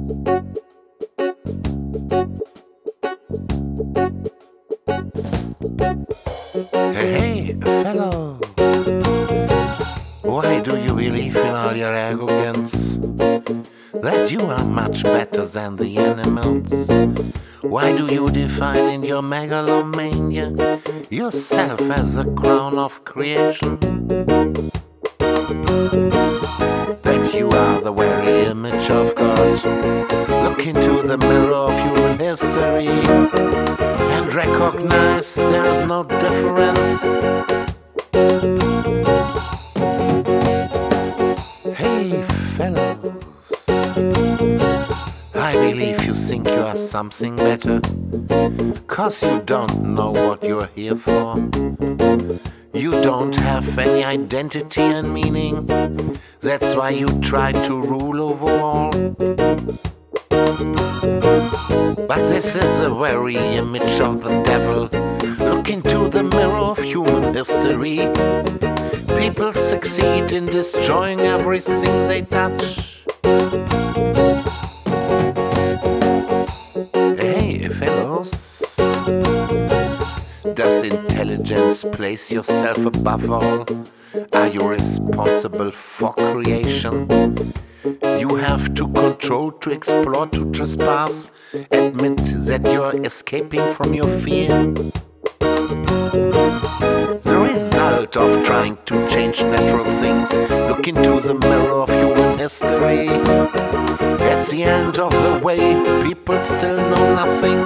Hey, fellow, why do you believe in all your arrogance? That you are much better than the animals? Why do you define in your megalomania yourself as a crown of creation? That you are the very image of God. Look into the mirror of human history and recognize there's no difference. Hey, fellows, I believe you think you are something better, 'cause you don't know what you're here for. You don't have any identity and meaning. That's why you try to rule over all. But this is the very image of the devil. Look into the mirror of human history. People succeed in destroying everything they touch. Hey, fellows, does intelligence place yourself above all? Are you responsible for creation? You have to control, to explore, to trespass. Admit that you're escaping from your fear. The result of trying to change natural things. Look into the mirror of human history. At the end of the way, people still know nothing.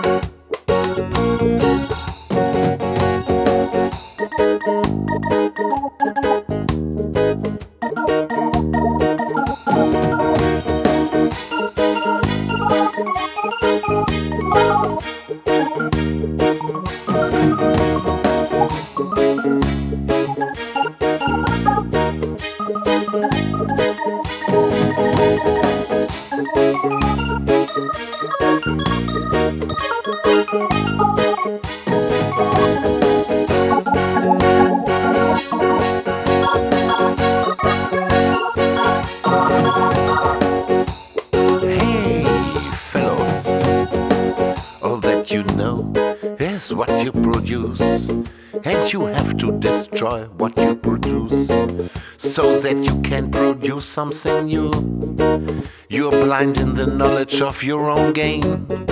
You know is what you produce, and you have to destroy what you produce so that you can produce something new. You're blind in the knowledge of your own gain.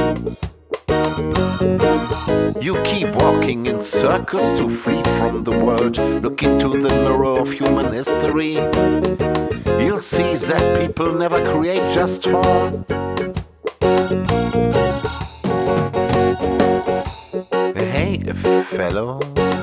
You keep walking in circles to flee from the world. Look into the mirror of human history. You'll see that people never create just form. Hey, fellows,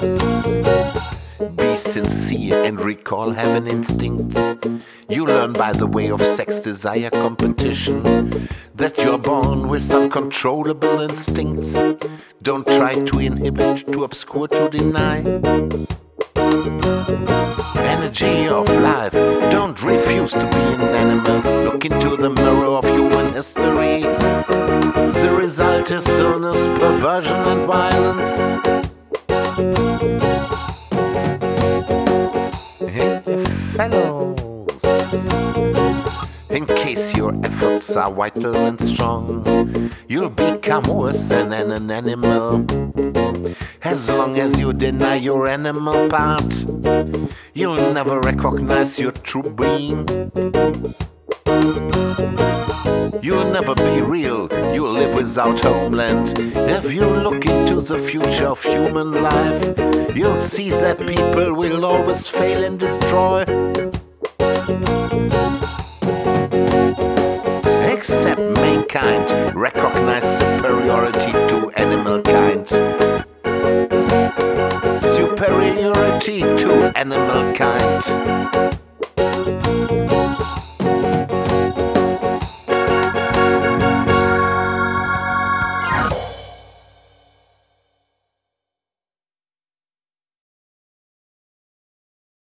be sincere and recall heaven instincts. You learn by the way of sex desire competition that you're born with uncontrollable instincts. Don't try to inhibit, to obscure, to deny. Energy of life, don't refuse to be an animal. Look into the mirror of human history. The result is illness, perversion and violence. Hey, fellows, in case your efforts are vital and strong, you'll become worse than an animal. As long as you deny your animal part, you'll never recognize your true being. You'll never be real, you'll live without homeland. If you look into the future of human life, you'll see that people will always fail and destroy. Except mankind recognize superiority to animal kind. Superiority to animal kind.